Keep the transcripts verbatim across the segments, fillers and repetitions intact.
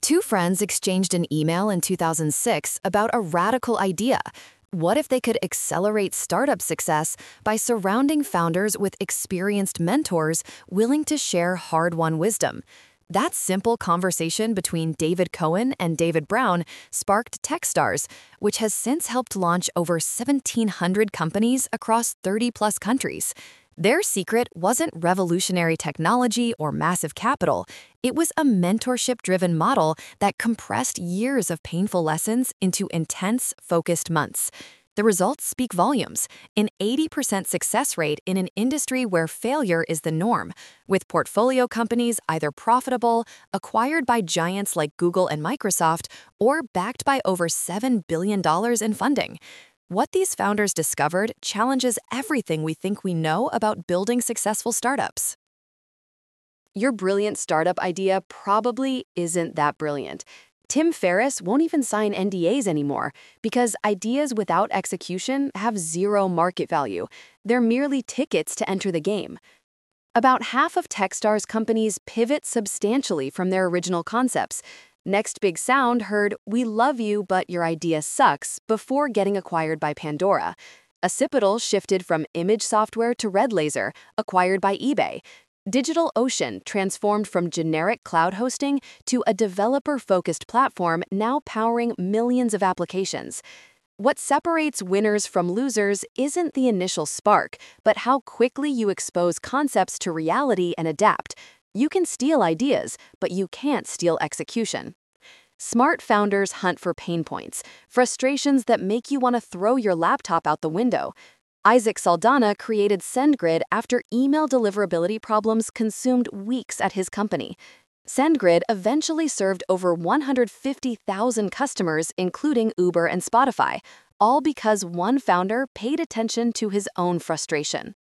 Two friends exchanged an email in two thousand six about a radical idea. What if they could accelerate startup success by surrounding founders with experienced mentors willing to share hard-won wisdom? That simple conversation between David Cohen and David Brown sparked Techstars, which has since helped launch over seventeen hundred companies across thirty plus countries. Their secret wasn't revolutionary technology or massive capital. It was a mentorship-driven model that compressed years of painful lessons into intense, focused months. The results speak volumes, an eighty percent success rate in an industry where failure is the norm, with portfolio companies either profitable, acquired by giants like Google and Microsoft, or backed by over seven billion dollars in funding. What these founders discovered challenges everything we think we know about building successful startups. Your brilliant startup idea probably isn't that brilliant. Tim Ferriss won't even sign N D As anymore because ideas without execution have zero market value. They're merely tickets to enter the game. About half of Techstars companies pivot substantially from their original concepts. Next Big Sound heard, "We love you, but your idea sucks," before getting acquired by Pandora. Occipital shifted from image software to Red Laser, acquired by eBay. DigitalOcean transformed from generic cloud hosting to a developer-focused platform now powering millions of applications. What separates winners from losers isn't the initial spark, but how quickly you expose concepts to reality and adapt. You can steal ideas, but you can't steal execution. Smart founders hunt for pain points, frustrations that make you want to throw your laptop out the window. Isaac Saldana created SendGrid after email deliverability problems consumed weeks at his company. SendGrid eventually served over one hundred fifty thousand customers, including Uber and Spotify, all because one founder paid attention to his own frustration.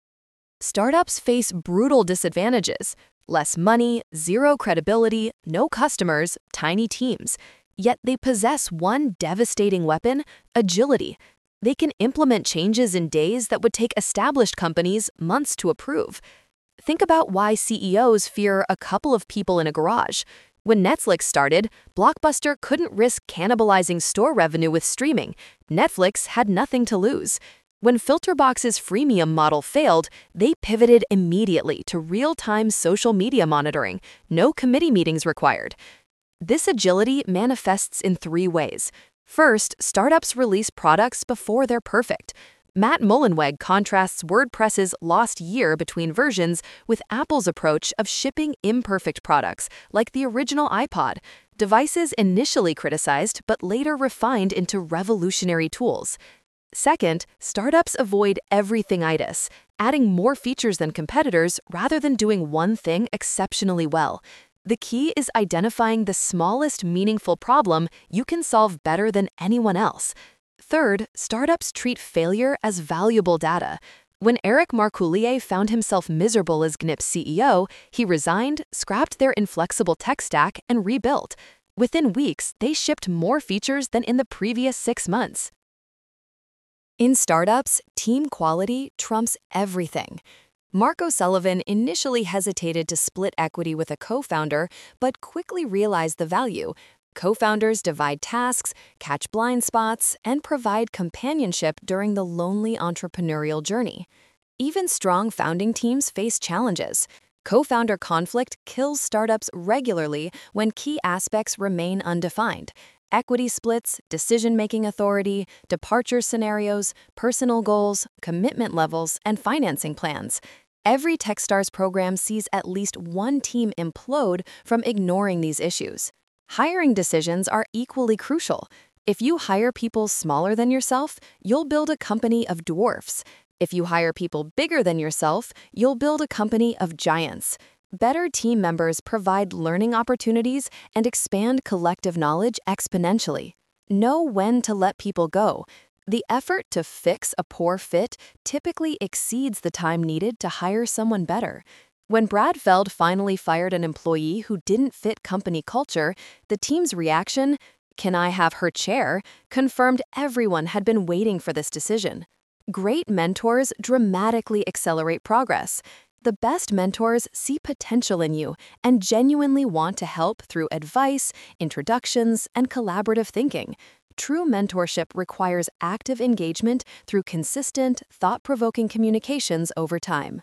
Startups face brutal disadvantages: less money, zero credibility, no customers, tiny teams. Yet they possess one devastating weapon: agility. They can implement changes in days that would take established companies months to approve. Think about why C E Os fear a couple of people in a garage. When Netflix started, Blockbuster couldn't risk cannibalizing store revenue with streaming. Netflix had nothing to lose. When Filterbox's freemium model failed, they pivoted immediately to real-time social media monitoring, no committee meetings required. This agility manifests in three ways. First, startups release products before they're perfect. Matt Mullenweg contrasts WordPress's lost year between versions with Apple's approach of shipping imperfect products, like the original iPod, devices initially criticized but later refined into revolutionary tools. Second, startups avoid everything-itis, adding more features than competitors rather than doing one thing exceptionally well. The key is identifying the smallest meaningful problem you can solve better than anyone else. Third, startups treat failure as valuable data. When Eric Marcoullier found himself miserable as Gnip's C E O, he resigned, scrapped their inflexible tech stack, and rebuilt. Within weeks, they shipped more features than in the previous six months. In startups, team quality trumps everything. Mark O'Sullivan initially hesitated to split equity with a co-founder, but quickly realized the value. Co-founders divide tasks, catch blind spots, and provide companionship during the lonely entrepreneurial journey. Even strong founding teams face challenges. Co-founder conflict kills startups regularly when key aspects remain undefined. Equity splits, decision-making authority, departure scenarios, personal goals, commitment levels, and financing plans. Every Techstars program sees at least one team implode from ignoring these issues. Hiring decisions are equally crucial. If you hire people smaller than yourself, you'll build a company of dwarfs. If you hire people bigger than yourself, you'll build a company of giants. Better team members provide learning opportunities and expand collective knowledge exponentially. Know when to let people go. The effort to fix a poor fit typically exceeds the time needed to hire someone better. When Brad Feld finally fired an employee who didn't fit company culture, the team's reaction, "Can I have her chair?" confirmed everyone had been waiting for this decision. Great mentors dramatically accelerate progress. The best mentors see potential in you and genuinely want to help through advice, introductions, and collaborative thinking. True mentorship requires active engagement through consistent, thought-provoking communications over time.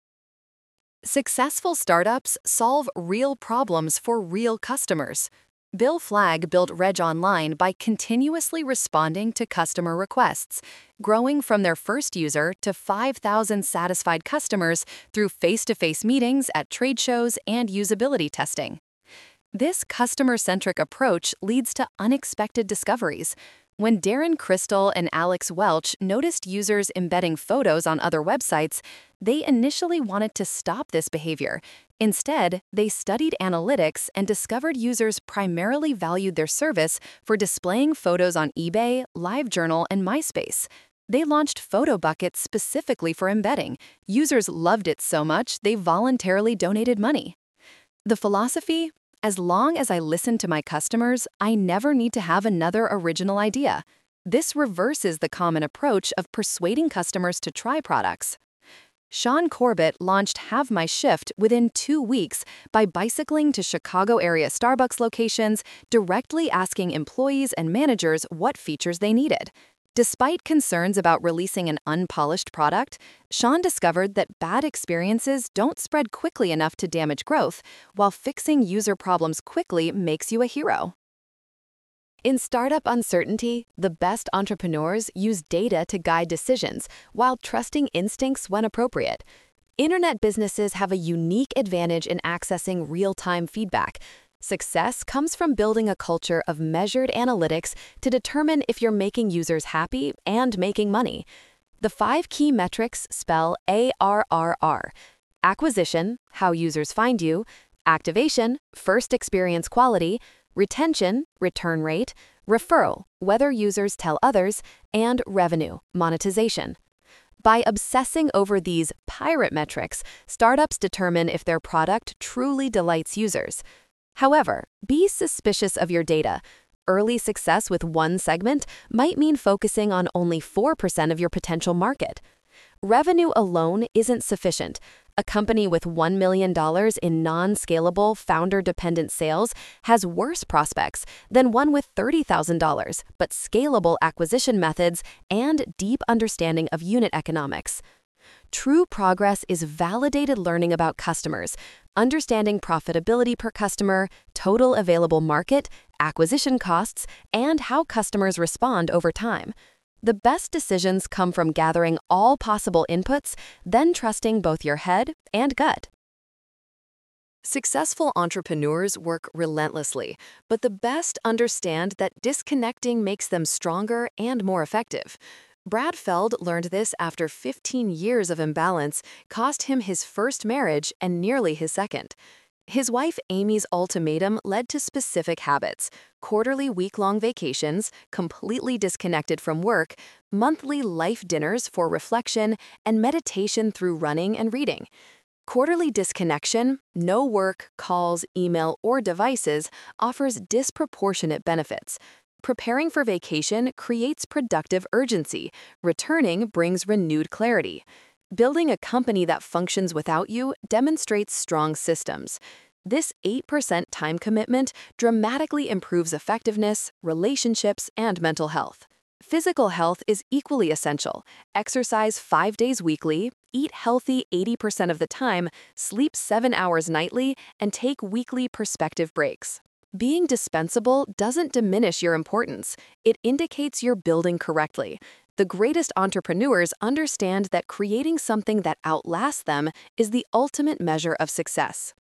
Successful startups solve real problems for real customers. Bill Flagg built Reg Online by continuously responding to customer requests, growing from their first user to five thousand satisfied customers through face-to-face meetings at trade shows and usability testing. This customer-centric approach leads to unexpected discoveries. When Darren Crystal and Alex Welch noticed users embedding photos on other websites, they initially wanted to stop this behavior. Instead, they studied analytics and discovered users primarily valued their service for displaying photos on eBay, LiveJournal, and MySpace. They launched Photo Buckets specifically for embedding. Users loved it so much they voluntarily donated money. The philosophy? As long as I listen to my customers, I never need to have another original idea. This reverses the common approach of persuading customers to try products. Sean Corbett launched Have My Shift within two weeks by bicycling to Chicago area Starbucks locations, directly asking employees and managers what features they needed. Despite concerns about releasing an unpolished product, Sean discovered that bad experiences don't spread quickly enough to damage growth, while fixing user problems quickly makes you a hero. In startup uncertainty, the best entrepreneurs use data to guide decisions while trusting instincts when appropriate. Internet businesses have a unique advantage in accessing real-time feedback. Success comes from building a culture of measured analytics to determine if you're making users happy and making money. The five key metrics spell A R R R. Acquisition, how users find you; activation, first experience quality; retention, return rate; referral, whether users tell others; and revenue, monetization. By obsessing over these pirate metrics, startups determine if their product truly delights users. However, be suspicious of your data. Early success with one segment might mean focusing on only four percent of your potential market. Revenue alone isn't sufficient. A company with one million dollars in non-scalable, founder-dependent sales has worse prospects than one with thirty thousand dollars, but scalable acquisition methods and deep understanding of unit economics. True progress is validated learning about customers, understanding profitability per customer, total available market, acquisition costs, and how customers respond over time. The best decisions come from gathering all possible inputs, then trusting both your head and gut. Successful entrepreneurs work relentlessly, but the best understand that disconnecting makes them stronger and more effective. Brad Feld learned this after fifteen years of imbalance cost him his first marriage and nearly his second. His wife Amy's ultimatum led to specific habits: quarterly week-long vacations, completely disconnected from work, monthly life dinners for reflection, and meditation through running and reading. Quarterly disconnection, no work, calls, email, or devices, offers disproportionate benefits. Preparing for vacation creates productive urgency. Returning brings renewed clarity. Building a company that functions without you demonstrates strong systems. This eight percent time commitment dramatically improves effectiveness, relationships, and mental health. Physical health is equally essential. Exercise five days weekly, eat healthy eighty percent of the time, sleep seven hours nightly, and take weekly perspective breaks. Being dispensable doesn't diminish your importance. It indicates you're building correctly. The greatest entrepreneurs understand that creating something that outlasts them is the ultimate measure of success.